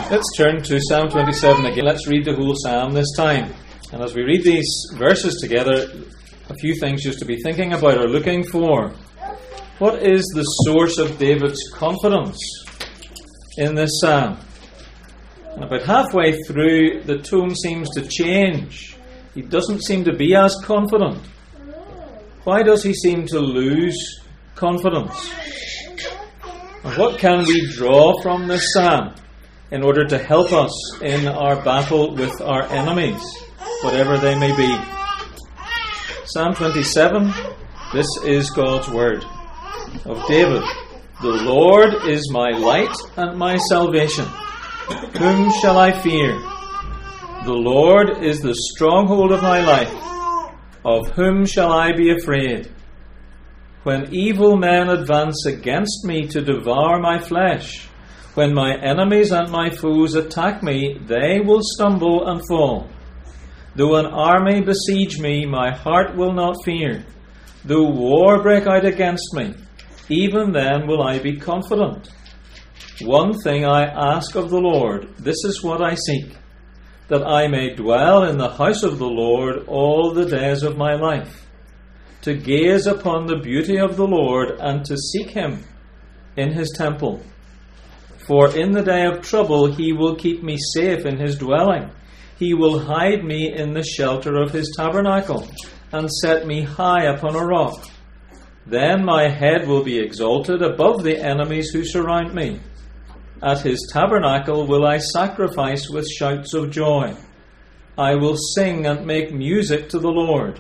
Let's turn to Psalm 27 again. Let's read the whole psalm this time. And as we read these verses together, a few things just to be thinking about or looking for. What is the source of David's confidence in this psalm? And about halfway through, the tone seems to change. He doesn't seem to be as confident. Why does he seem to lose confidence? And what can we draw from this psalm in order to help us in our battle with our enemies, whatever they may be? Psalm 27, this is God's word of David. The Lord is my light and my salvation. Whom shall I fear? The Lord is the stronghold of my life. Of whom shall I be afraid? When evil men advance against me to devour my flesh, when my enemies and my foes attack me, they will stumble and fall. Though an army besiege me, my heart will not fear. Though war break out against me, even then will I be confident. One thing I ask of the Lord, this is what I seek, that I may dwell in the house of the Lord all the days of my life, to gaze upon the beauty of the Lord and to seek him in his temple. For in the day of trouble he will keep me safe in his dwelling. He will hide me in the shelter of his tabernacle and set me high upon a rock. Then my head will be exalted above the enemies who surround me. At his tabernacle will I sacrifice with shouts of joy. I will sing and make music to the Lord.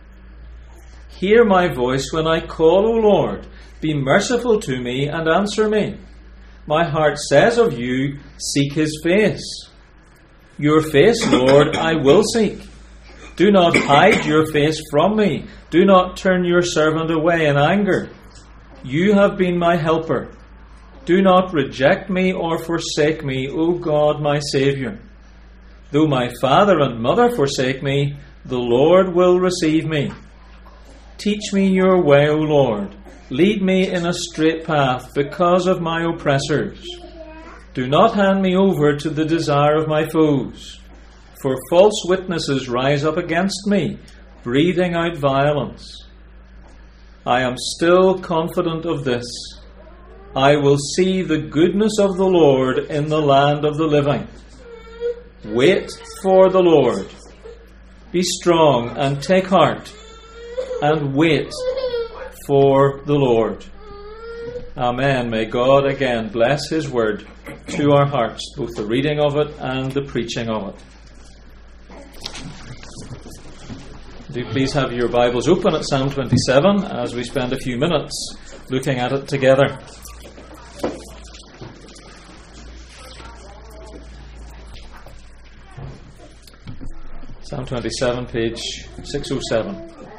Hear my voice when I call, O Lord. Be merciful to me and answer me. My heart says of you, seek his face. Your face, Lord, I will seek. Do not hide your face from me. Do not turn your servant away in anger. You have been my helper. Do not reject me or forsake me, O God, my Saviour. Though my father and mother forsake me, the Lord will receive me. Teach me your way, O Lord. Lead me in a straight path because of my oppressors. Do not hand me over to the desire of my foes, for false witnesses rise up against me, breathing out violence. I am still confident of this. I will see the goodness of the Lord in the land of the living. Wait for the Lord. Be strong and take heart, and wait for the Lord. Amen. May God again bless his word to our hearts, both the reading of it and the preaching of it. Do please have your Bibles open at Psalm 27 as we spend a few minutes looking at it together. Psalm 27, page 607.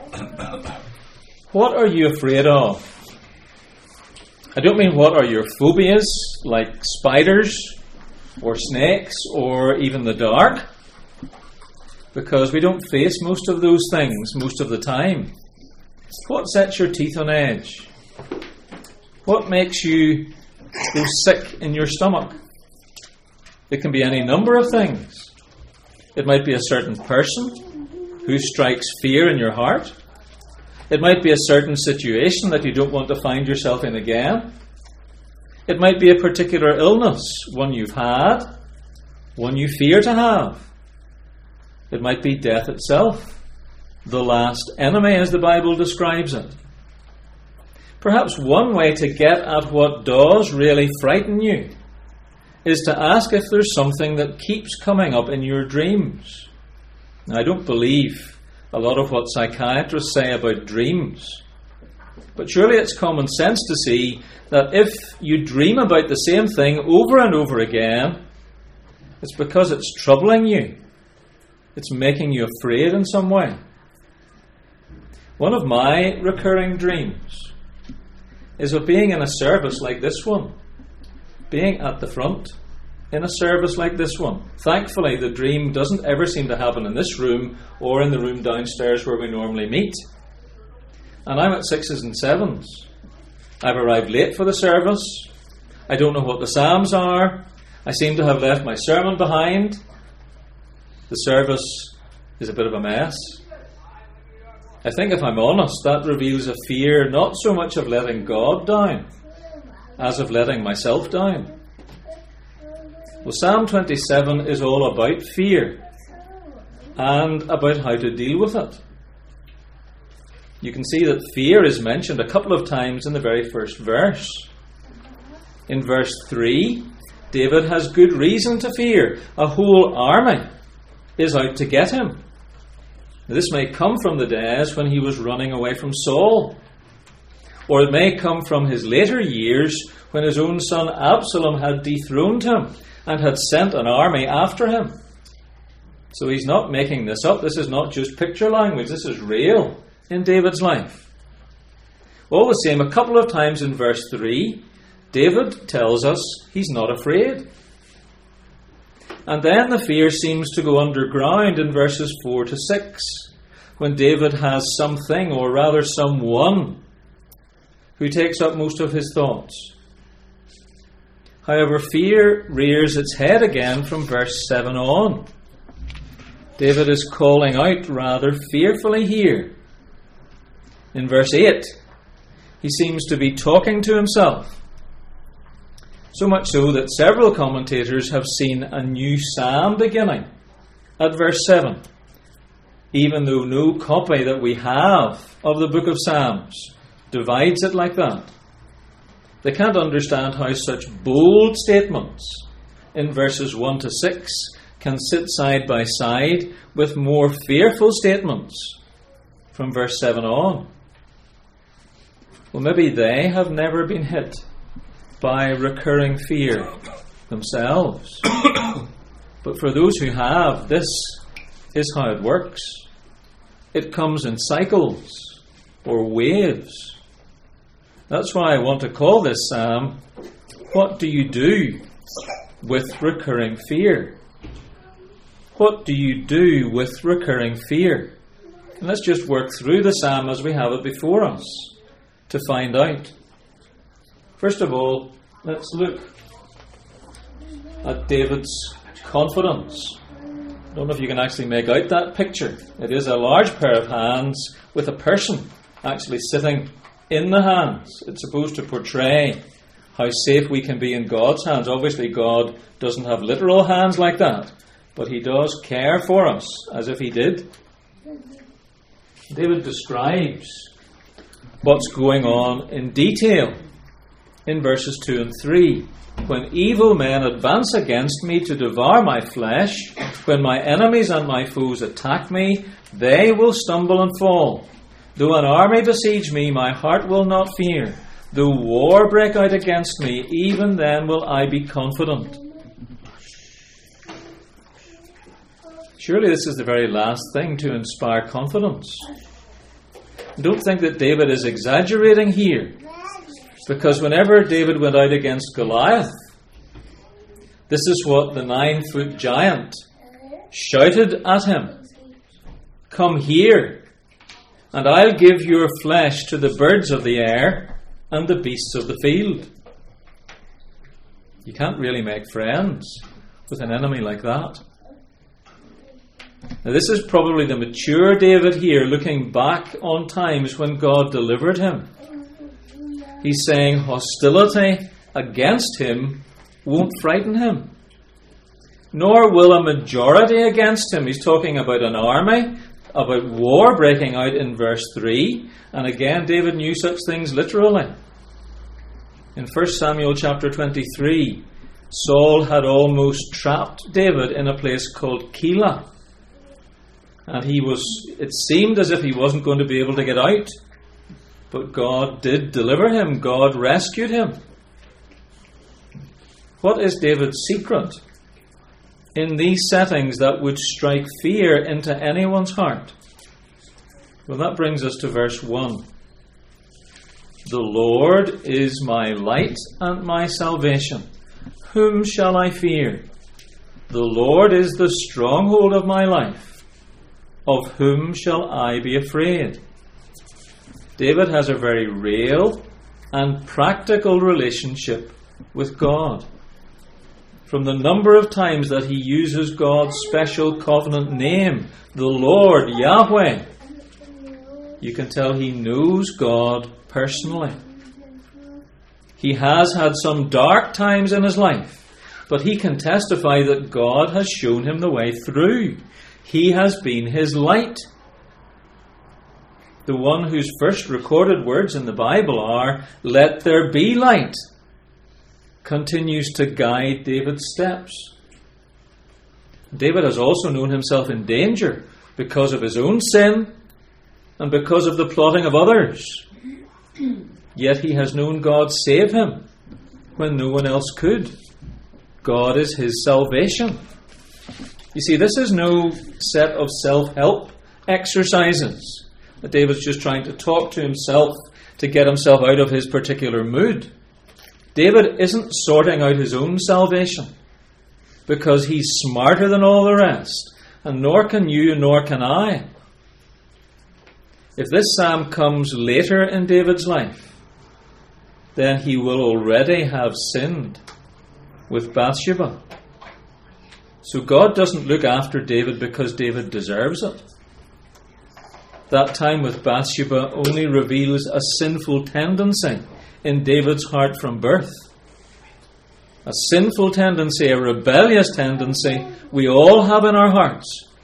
What are you afraid of? I don't mean what are your phobias, like spiders or snakes or even the dark, because we don't face most of those things most of the time. What sets your teeth on edge? What makes you go sick in your stomach? It can be any number of things. It might be a certain person who strikes fear in your heart. It might be a certain situation that you don't want to find yourself in again. It might be a particular illness, one you've had, one you fear to have. It might be death itself, the last enemy as the Bible describes it. Perhaps one way to get at what does really frighten you is to ask if there's something that keeps coming up in your dreams. Now, I don't believe a lot of what psychiatrists say about dreams, but surely it's common sense to see that if you dream about the same thing over and over again, it's because it's troubling you. It's making you afraid in some way. One of my recurring dreams is of being in a service like this one, being at the front in a service like this one. Thankfully, the dream doesn't ever seem to happen in this room or in the room downstairs where we normally meet. And I'm at 6s and 7s. I've arrived late for the service. I don't know what the psalms are. I seem to have left my sermon behind. The service is a bit of a mess. I think, if I'm honest, that reveals a fear not so much of letting God down as of letting myself down. Well, Psalm 27 is all about fear and about how to deal with it. You can see that fear is mentioned a couple of times in the very first verse. In verse 3, David has good reason to fear. A whole army is out to get him. This may come from the days when he was running away from Saul, or it may come from his later years when his own son Absalom had dethroned him and had sent an army after him. So he's not making this up. This is not just picture language. This is real in David's life. All the same, a couple of times in verse 3, David tells us he's not afraid. And then the fear seems to go underground in verses 4 to 6, when David has something, or rather someone, who takes up most of his thoughts. However, fear rears its head again from verse 7 on. David is calling out rather fearfully here. In verse 8, he seems to be talking to himself. So much so that several commentators have seen a new psalm beginning at verse 7, even though no copy that we have of the book of Psalms divides it like that. They can't understand how such bold statements in verses 1 to 6 can sit side by side with more fearful statements from verse 7 on. Well, maybe they have never been hit by recurring fear themselves. But for those who have, this is how it works. It comes in cycles or waves. That's why I want to call this psalm, What Do You Do with Recurring Fear? What do you do with recurring fear? And let's just work through the psalm as we have it before us to find out. First of all, let's look at David's confidence. I don't know if you can actually make out that picture. It is a large pair of hands with a person actually sitting in the hands. It's supposed to portray how safe we can be in God's hands. Obviously, God doesn't have literal hands like that, but He does care for us as if He did. David describes what's going on in detail in verses 2 and 3. When evil men advance against me to devour my flesh, when my enemies and my foes attack me, they will stumble and fall. Though an army besiege me, my heart will not fear. Though war break out against me, even then will I be confident. Surely this is the very last thing to inspire confidence. Don't think that David is exaggerating here, because whenever David went out against Goliath, this is what the 9-foot giant shouted at him. Come here, and I'll give your flesh to the birds of the air and the beasts of the field. You can't really make friends with an enemy like that. Now, this is probably the mature David here, looking back on times when God delivered him. He's saying hostility against him won't frighten him, nor will a majority against him. He's talking about an army, about war breaking out in verse 3, and again David knew such things literally. In 1 Samuel chapter 23, Saul had almost trapped David in a place called Keilah, and it seemed as if he wasn't going to be able to get out. But God did deliver him. God rescued him. What is David's secret in these settings that would strike fear into anyone's heart? Well, that brings us to verse 1. The Lord is my light and my salvation. Whom shall I fear? The Lord is the stronghold of my life. Of whom shall I be afraid? David has a very real and practical relationship with God. from the number of times that he uses God's special covenant name, the Lord, Yahweh, you can tell he knows God personally. He has had some dark times in his life, but he can testify that God has shown him the way through. He has been his light. The one whose first recorded words in the Bible are, "Let there be light," continues to guide David's steps. David has also known himself in danger because of his own sin and because of the plotting of others. Yet he has known God save him when no one else could. God is his salvation. You see, this is no set of self-help exercises that David's just trying to talk to himself to get himself out of his particular mood. David isn't sorting out his own salvation because he's smarter than all the rest, and nor can you, nor can I. If this psalm comes later in David's life, then he will already have sinned with Bathsheba. So God doesn't look after David because David deserves it. That time with Bathsheba only reveals a sinful tendency in David's heart from birth. A sinful tendency, a rebellious tendency we all have in our hearts.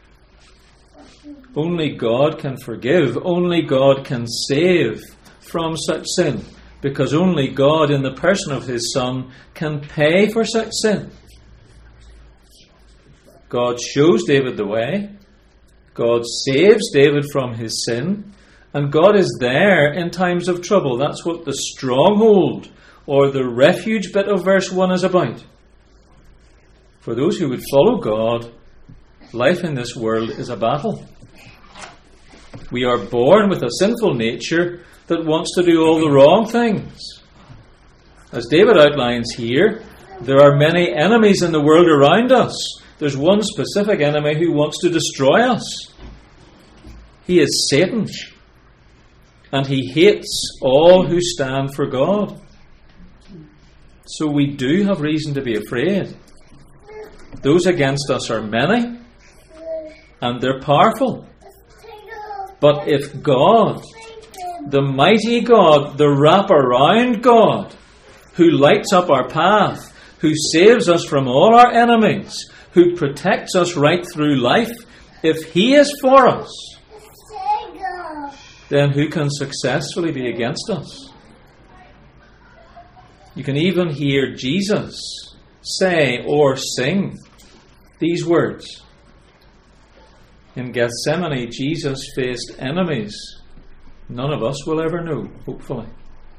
Only God can forgive, only God can save from such sin, because only God in the person of his Son can pay for such sin. God shows David the way, God saves David from his sin, and God is there in times of trouble. That's what the stronghold or the refuge bit of verse 1 is about. For those who would follow God, life in this world is a battle. We are born with a sinful nature that wants to do all the wrong things. As David outlines here, there are many enemies in the world around us. There's one specific enemy who wants to destroy us. He is Satan. And he hates all who stand for God. So we do have reason to be afraid. Those against us are many, and they're powerful. But if God, the mighty God, the wrap-around God, who lights up our path, who saves us from all our enemies, who protects us right through life, if he is for us, then who can successfully be against us? You can even hear Jesus say or sing these words. In Gethsemane, Jesus faced enemies none of us will ever know, hopefully.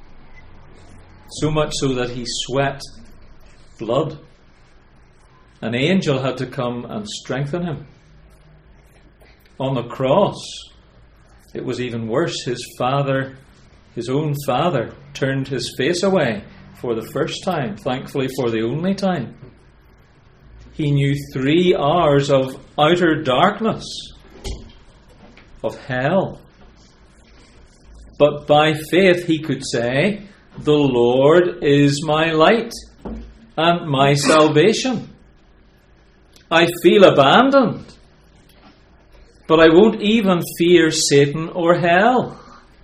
So much so that he sweat blood. An angel had to come and strengthen him. On the cross, it was even worse. His own father, turned his face away for the first time, thankfully for the only time. He knew 3 hours of outer darkness, of hell. But by faith he could say, "The Lord is my light and my salvation. I feel abandoned, but I won't even fear Satan or hell."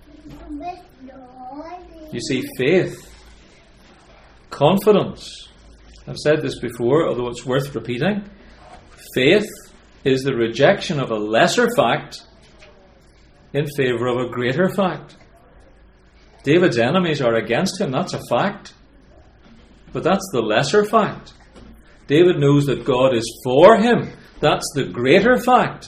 You see, faith, confidence. I've said this before, although it's worth repeating. Faith is the rejection of a lesser fact in favour of a greater fact. David's enemies are against him, that's a fact. But that's the lesser fact. David knows that God is for him. That's the greater fact.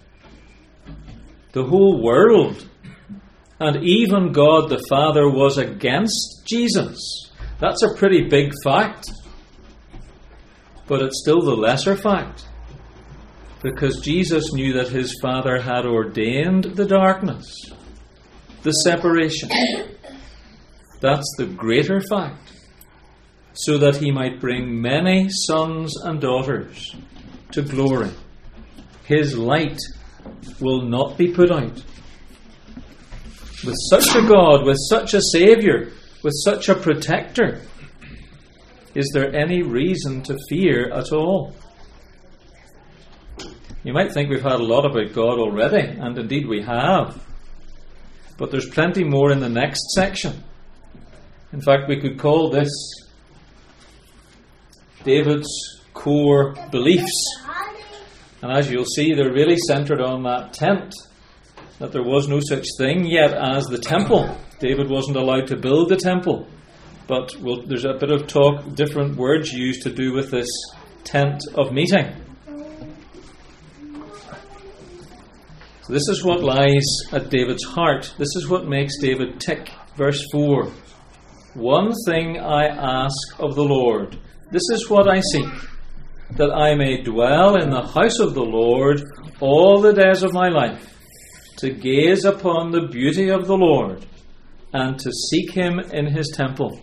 The whole world, and even God the Father, was against Jesus. That's a pretty big fact. But it's still the lesser fact. Because Jesus knew that his Father had ordained the darkness, the separation. That's the greater fact. So that he might bring many sons and daughters to glory. His light will not be put out. With such a God, with such a Saviour, with such a protector, Is there any reason to fear at all? You might think we've had a lot about God already, and indeed we have. But there's plenty more in the next section. In fact, we could call this David's core beliefs. And as you'll see, they're really centred on that tent, that there was no such thing yet as the temple. David wasn't allowed to build the temple. But there's a bit of talk, different words used to do with this tent of meeting. So this is what lies at David's heart. This is what makes David tick. Verse 4. One thing I ask of the Lord, this is what I seek, that I may dwell in the house of the Lord all the days of my life, to gaze upon the beauty of the Lord, and to seek him in his temple.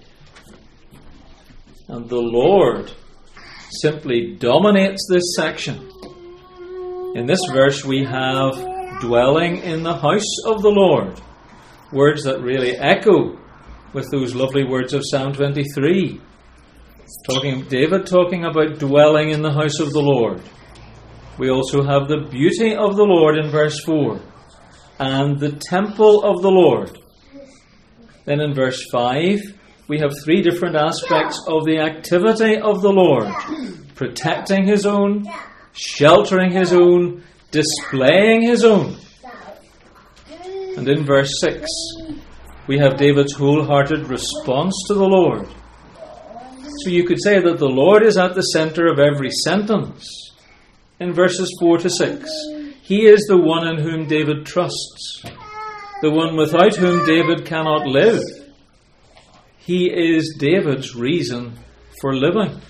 And the Lord simply dominates this section. In this verse we have dwelling in the house of the Lord, words that really echo with those lovely words of Psalm 23. David talking about dwelling in the house of the Lord. We also have the beauty of the Lord in verse 4, and the temple of the Lord. Then in verse 5, we have three different aspects of the activity of the Lord: protecting his own, sheltering his own, displaying his own. And in verse 6, we have David's wholehearted response to the Lord. So you could say that the Lord is at the centre of every sentence. In verses 4 to 6, he is the one in whom David trusts, the one without whom David cannot live. He is David's reason for living.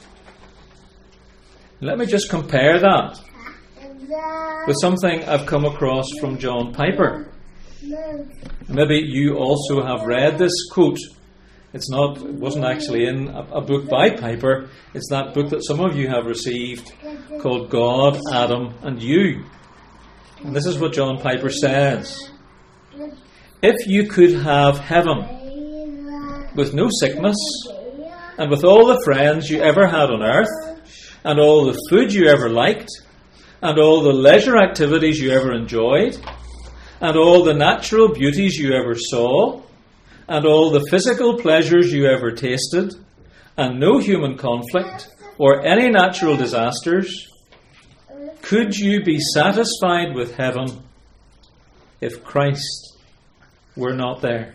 Let me just compare that with something I've come across from John Piper. Maybe you also have read this quote. It wasn't actually in a book by Piper. It's that book that some of you have received called God, Adam and You. And this is what John Piper says. If you could have heaven with no sickness, and with all the friends you ever had on earth, and all the food you ever liked, and all the leisure activities you ever enjoyed, and all the natural beauties you ever saw, and all the physical pleasures you ever tasted, and no human conflict or any natural disasters, could you be satisfied with heaven if Christ were not there?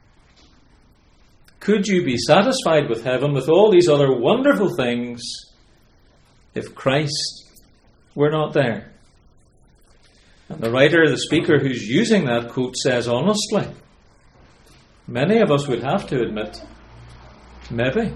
Could you be satisfied with heaven with all these other wonderful things if Christ were not there? And the writer, the speaker who's using that quote says honestly, many of us would have to admit, maybe.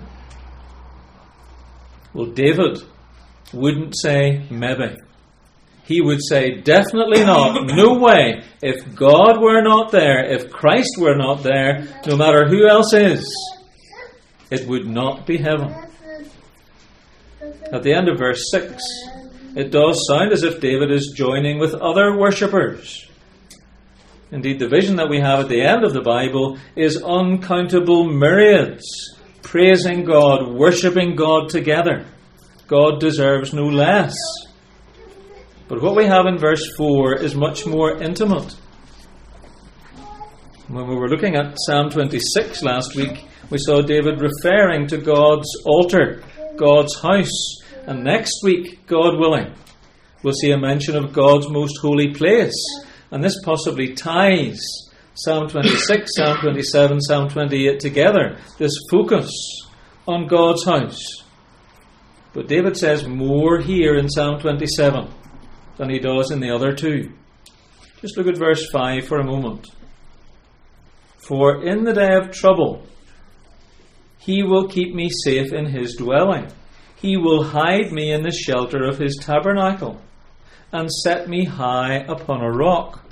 Well, David wouldn't say maybe. He would say definitely not, no way. If God were not there, if Christ were not there, no matter who else is, it would not be heaven. At the end of verse 6, it does sound as if David is joining with other worshippers. Indeed, the vision that we have at the end of the Bible is uncountable myriads praising God, worshipping God together. God deserves no less. But what we have in verse 4 is much more intimate. When we were looking at Psalm 26 last week, we saw David referring to God's altar, God's house. And next week, God willing, we'll see a mention of God's most holy place. And this possibly ties Psalm 26, Psalm 27, Psalm 28 together, this focus on God's house. But David says more here in Psalm 27 than he does in the other two. Just look at verse 5 for a moment. For in the day of trouble, he will keep me safe in his dwelling. He will hide me in the shelter of his tabernacle and set me high upon a rock.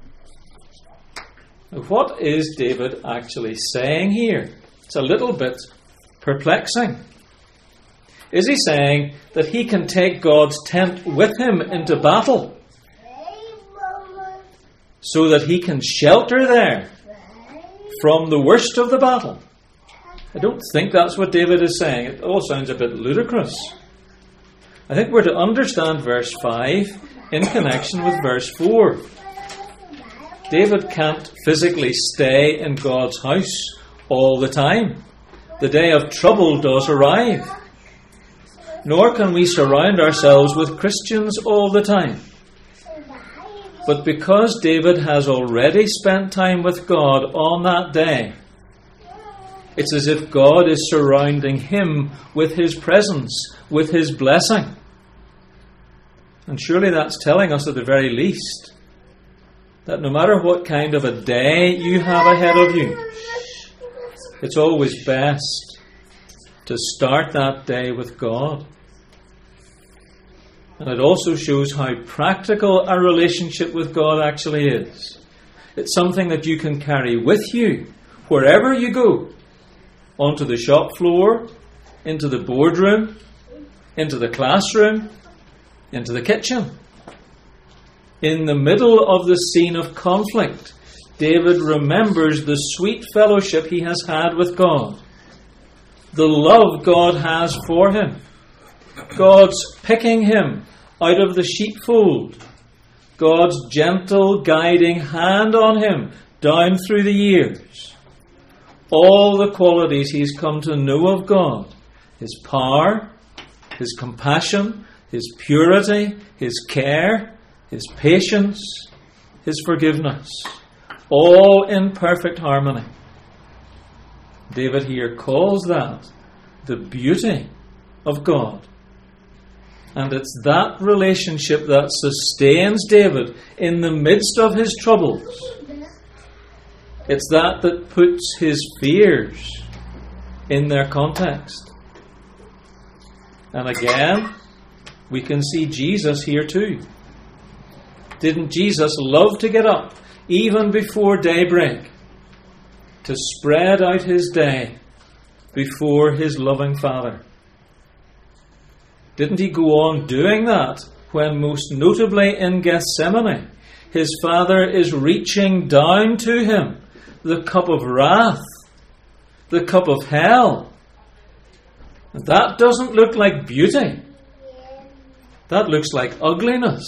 Now, what is David actually saying here? It's a little bit perplexing. Is he saying that he can take God's tent with him into battle so that he can shelter there from the worst of the battle? I don't think that's what David is saying. It all sounds a bit ludicrous. I think we're to understand verse 5 in connection with verse 4. David can't physically stay in God's house all the time. The day of trouble does arrive. Nor can we surround ourselves with Christians all the time. But because David has already spent time with God on that day, it's as if God is surrounding him with his presence, with his blessing. And surely that's telling us at the very least that no matter what kind of a day you have ahead of you, it's always best to start that day with God. And it also shows how practical a relationship with God actually is. It's something that you can carry with you wherever you go. Onto the shop floor, into the boardroom, into the classroom, into the kitchen. In the middle of the scene of conflict, David remembers the sweet fellowship he has had with God. The love God has for him. God's picking him out of the sheepfold. God's gentle guiding hand on him down through the years. All the qualities he's come to know of God. His power, his compassion, his purity, his care, his patience, his forgiveness. All in perfect harmony. David here calls that the beauty of God. And it's that relationship that sustains David in the midst of his troubles. It's that puts his fears in their context. And again, we can see Jesus here too. Didn't Jesus love to get up, even before daybreak, to spread out his day before his loving Father? Didn't he go on doing that when, most notably in Gethsemane, his Father is reaching down to him the cup of wrath, the cup of hell? That doesn't look like beauty. That looks like ugliness.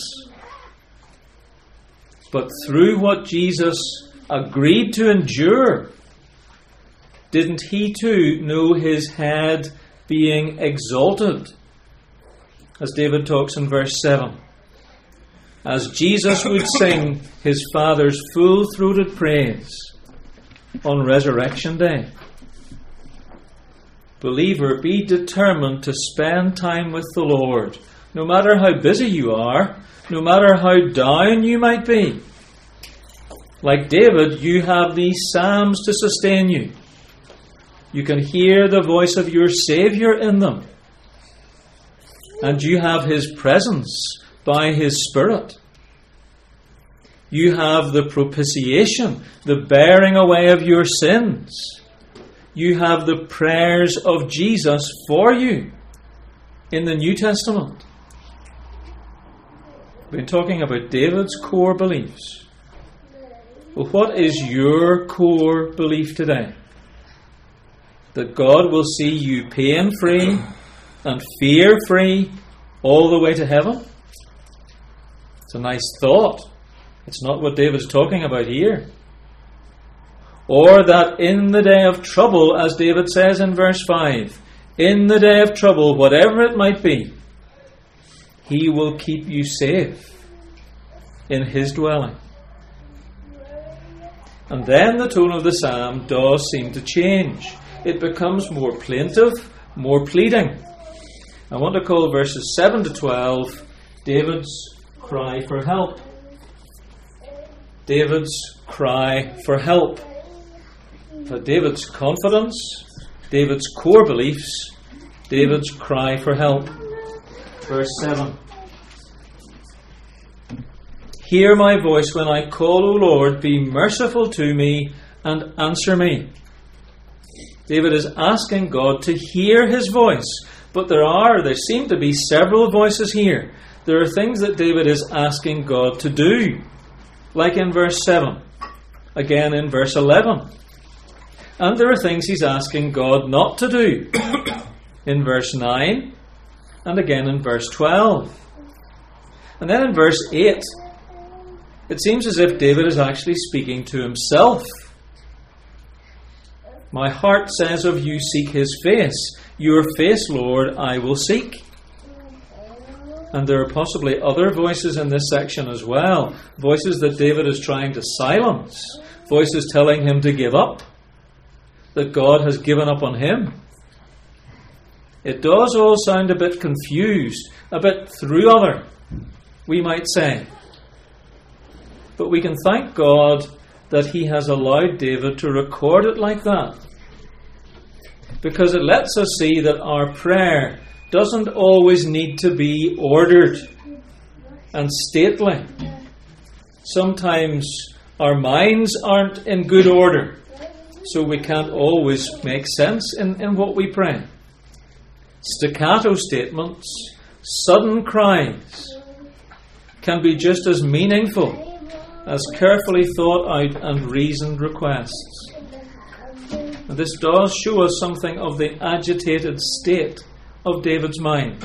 But through what Jesus agreed to endure, didn't he too know his head being exalted? As David talks in verse 7. As Jesus would sing his Father's full-throated praise on Resurrection Day. Believer, be determined to spend time with the Lord, no matter how busy you are, no matter how down you might be. Like David, you have these psalms to sustain you. You can hear the voice of your Saviour in them. And you have his presence by his Spirit. You have the propitiation, the bearing away of your sins. You have the prayers of Jesus for you in the New Testament. We've been talking about David's core beliefs. Well, what is your core belief today? That God will see you pain-free and fear-free all the way to heaven? It's a nice thought. It's not what David's talking about here. Or that in the day of trouble, as David says in verse 5, in the day of trouble, whatever it might be, he will keep you safe in his dwelling. And then the tone of the psalm does seem to change. It becomes more plaintive, more pleading. I want to call verses 7 to 12 David's cry for help. David's cry for help. For David's confidence, David's core beliefs, David's cry for help. Verse 7. Hear my voice when I call, O Lord, be merciful to me and answer me. David is asking God to hear his voice. But there seem to be several voices here. There are things that David is asking God to do. Like in verse 7. Again in verse 11. And there are things he's asking God not to do in verse 9 and again in verse 12. And then in verse 8, it seems as if David is actually speaking to himself. My heart says of you, seek his face. Your face, Lord, I will seek. And there are possibly other voices in this section as well. Voices that David is trying to silence. Voices telling him to give up. That God has given up on him. It does all sound a bit confused, a bit through other, we might say. But we can thank God that he has allowed David to record it like that. Because it lets us see that our prayer doesn't always need to be ordered and stately. Sometimes our minds aren't in good order, so we can't always make sense in what we pray. Staccato statements, sudden cries, can be just as meaningful as carefully thought out and reasoned requests. And this does show us something of the agitated state of David's mind.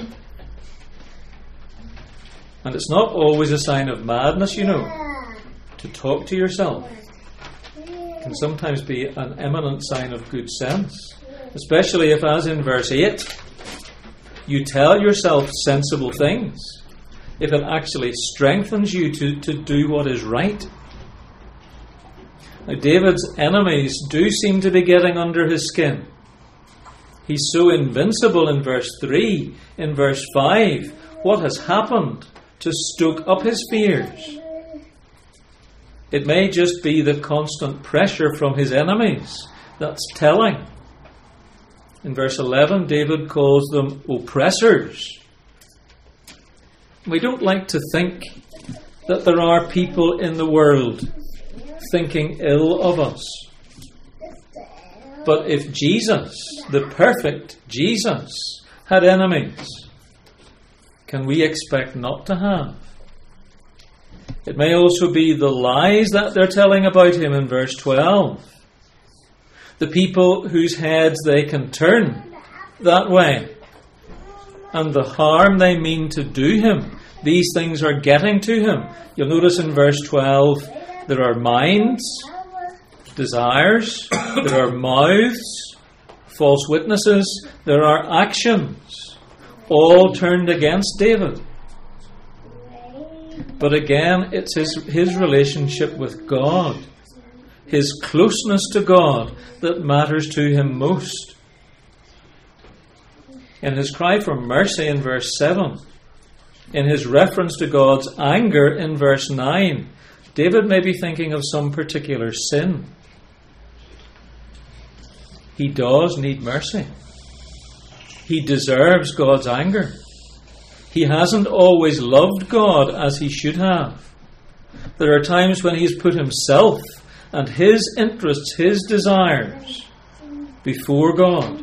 And it's not always a sign of madness, to talk to yourself. It can sometimes be an eminent sign of good sense, especially if, as in verse 8, you tell yourself sensible things, if it actually strengthens you to do what is right. Now, David's enemies do seem to be getting under his skin. He's so invincible in verse 3. In verse 5, what has happened to stoke up his fears? It may just be the constant pressure from his enemies that's telling. In verse 11, David calls them oppressors. We don't like to think that there are people in the world thinking ill of us. But if Jesus, the perfect Jesus, had enemies, can we expect not to have? It may also be the lies that they're telling about him in verse 12. The people whose heads they can turn that way. And the harm they mean to do him. These things are getting to him. You'll notice in verse 12, there are minds, desires, there are mouths, false witnesses, there are actions, all turned against David. But again, it's his relationship with God, his closeness to God, that matters to him most. In his cry for mercy in verse 7, in his reference to God's anger in verse 9, David may be thinking of some particular sin. He does need mercy. He deserves God's anger. He hasn't always loved God as he should have. There are times when he's put himself and his interests, his desires, before God.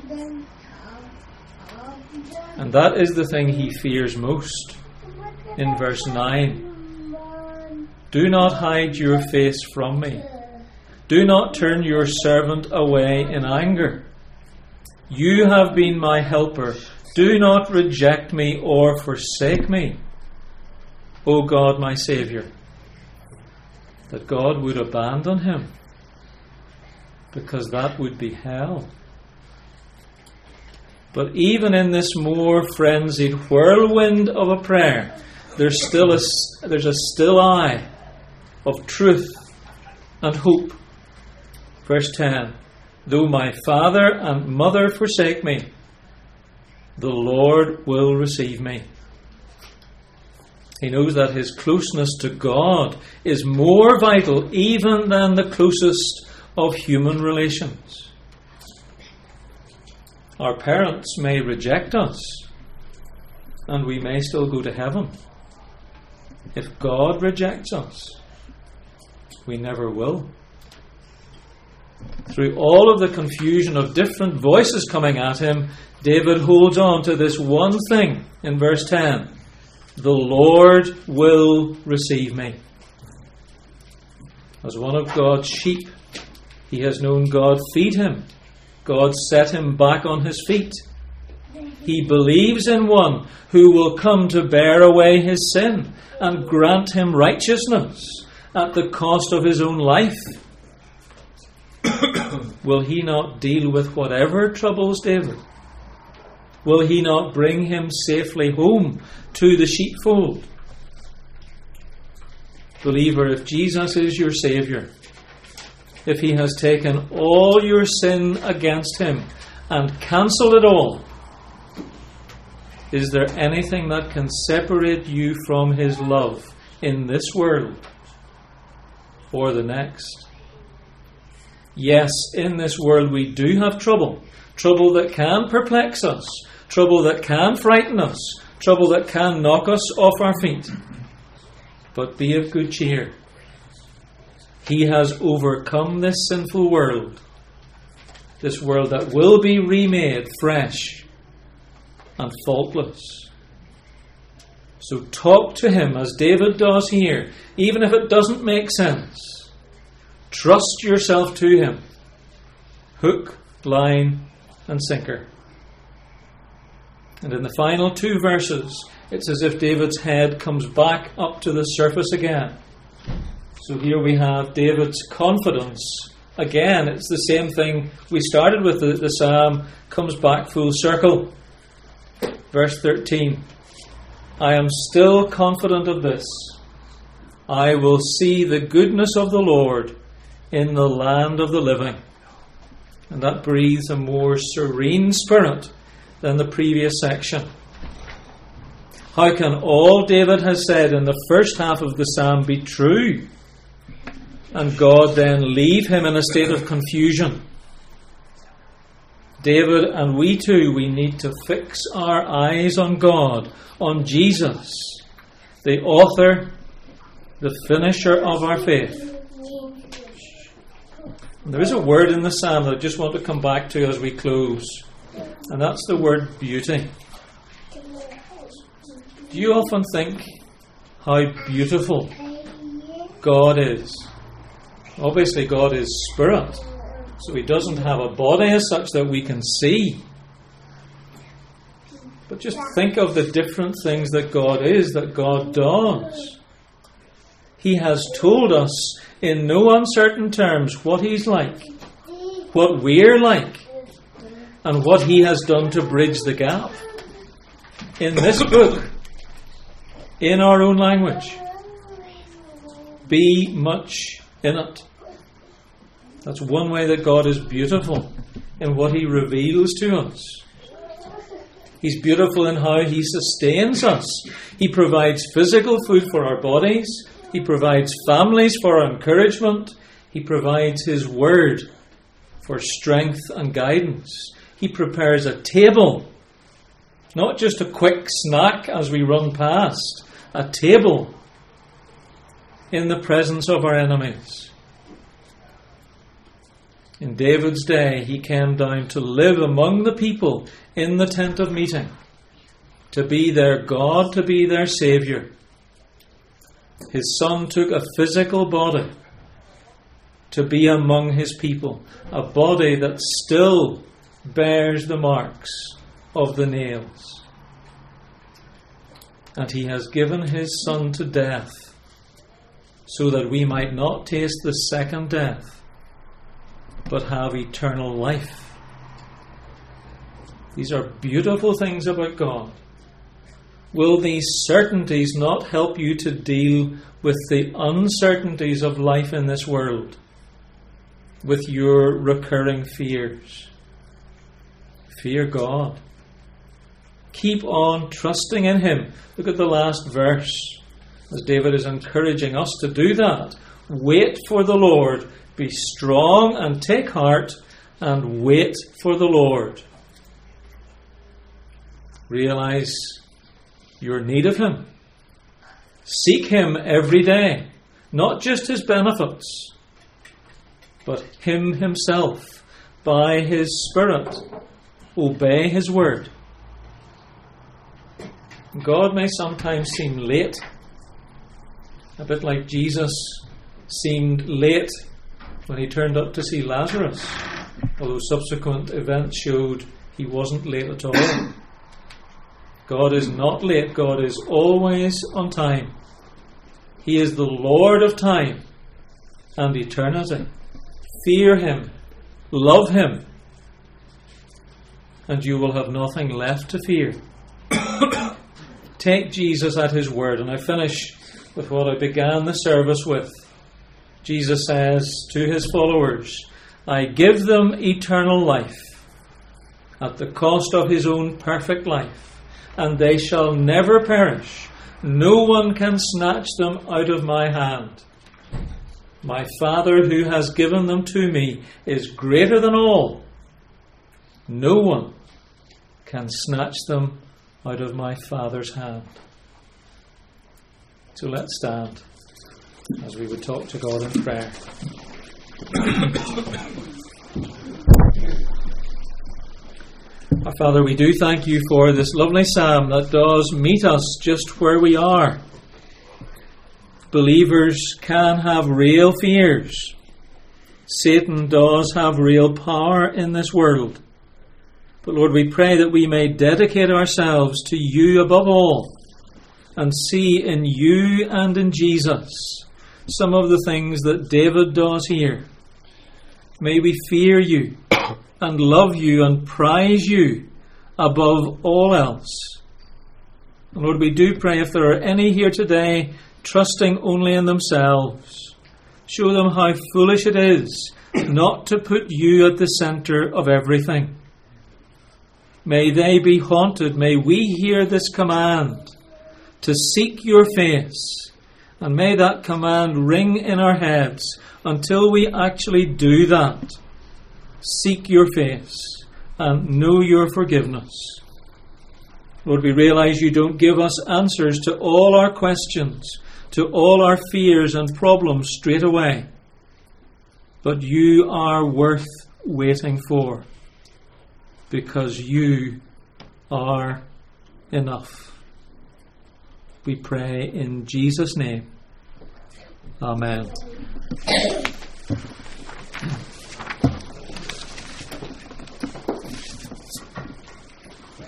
And that is the thing he fears most. In verse 9, do not hide your face from me. Do not turn your servant away in anger. You have been my helper. Do not reject me or forsake me, O God, my Saviour. That God would abandon him, because that would be hell. But even in this more frenzied whirlwind of a prayer, there's a still eye of truth and hope. Verse 10, though my father and mother forsake me, the Lord will receive me. He knows that his closeness to God is more vital even than the closest of human relations. Our parents may reject us, and we may still go to heaven. If God rejects us, we never will. Through all of the confusion of different voices coming at him, David holds on to this one thing in verse 10. The Lord will receive me. As one of God's sheep, He has known God feed him. God set him back on his feet. He believes in one who will come to bear away his sin and grant him righteousness at the cost of his own life. Will he not deal with whatever troubles David? Will he not bring him safely home to the sheepfold? Believer, if Jesus is your Saviour, if he has taken all your sin against him and cancelled it all, is there anything that can separate you from his love in this world or the next? Yes, in this world we do have trouble. Trouble that can perplex us. Trouble that can frighten us. Trouble that can knock us off our feet. But be of good cheer. He has overcome this sinful world. This world that will be remade fresh and faultless. So talk to him as David does here, even if it doesn't make sense. Trust yourself to him. Hook, line, and sinker. And in the final 2 verses, it's as if David's head comes back up to the surface again. So here we have David's confidence. Again, it's the same thing we started with. The psalm comes back full circle. Verse 13. I am still confident of this. I will see the goodness of the Lord in the land of the living. And that breathes a more serene spirit than the previous section. How can all David has said in the first half of the psalm be true, and God then leave him in a state of confusion? David and we too, we need to fix our eyes on God, on Jesus, the author, the finisher of our faith. There is a word in the psalm that I just want to come back to as we close, and that's the word beauty. Do you often think how beautiful God is? Obviously God is spirit, so he doesn't have a body as such that we can see. But just think of the different things that God is, that God does. He has told us in no uncertain terms what he's like, what we're like, and what he has done to bridge the gap. In this book, in our own language, be much in it. That's one way that God is beautiful, in what he reveals to us. He's beautiful in how he sustains us. He provides physical food for our bodies. He provides families for our encouragement. He provides his word for strength and guidance. He prepares a table, not just a quick snack as we run past, a table in the presence of our enemies. In David's day, he came down to live among the people in the tent of meeting, to be their God, to be their Saviour. His Son took a physical body to be among his people, a body that still bears the marks of the nails. And he has given his Son to death so that we might not taste the second death, but have eternal life. These are beautiful things about God. Will these certainties not help you to deal with the uncertainties of life in this world, with your recurring fears? Fear God. Keep on trusting in him. Look at the last verse, as David is encouraging us to do that. Wait for the Lord. Be strong and take heart and wait for the Lord. Realize your need of him. Seek him every day. Not just his benefits, but him himself. By his Spirit. Obey his word. God may sometimes seem late. A bit like Jesus seemed late when he turned up to see Lazarus, although subsequent events showed he wasn't late at all. God is not late. God is always on time. He is the Lord of time and eternity. Fear him, love him, and you will have nothing left to fear. Take Jesus at his word. And I finish with what I began the service with. Jesus says to his followers, I give them eternal life at the cost of his own perfect life, and they shall never perish. No one can snatch them out of my hand. My Father who has given them to me is greater than all. No one can snatch them out of my Father's hand. So let's stand as we would talk to God in prayer. Our Father, we do thank you for this lovely psalm that does meet us just where we are. Believers can have real fears. Satan does have real power in this world. But Lord, we pray that we may dedicate ourselves to you above all and see in you and in Jesus some of the things that David does here. May we fear you and love you and prize you above all else. And Lord, we do pray if there are any here today trusting only in themselves, show them how foolish it is not to put you at the centre of everything. May they be haunted. May we hear this command to seek your face. And may that command ring in our heads until we actually do that. Seek your face and know your forgiveness. Lord, we realize you don't give us answers to all our questions, to all our fears and problems straight away. But you are worth waiting for, because you are enough. We pray in Jesus' name. Amen.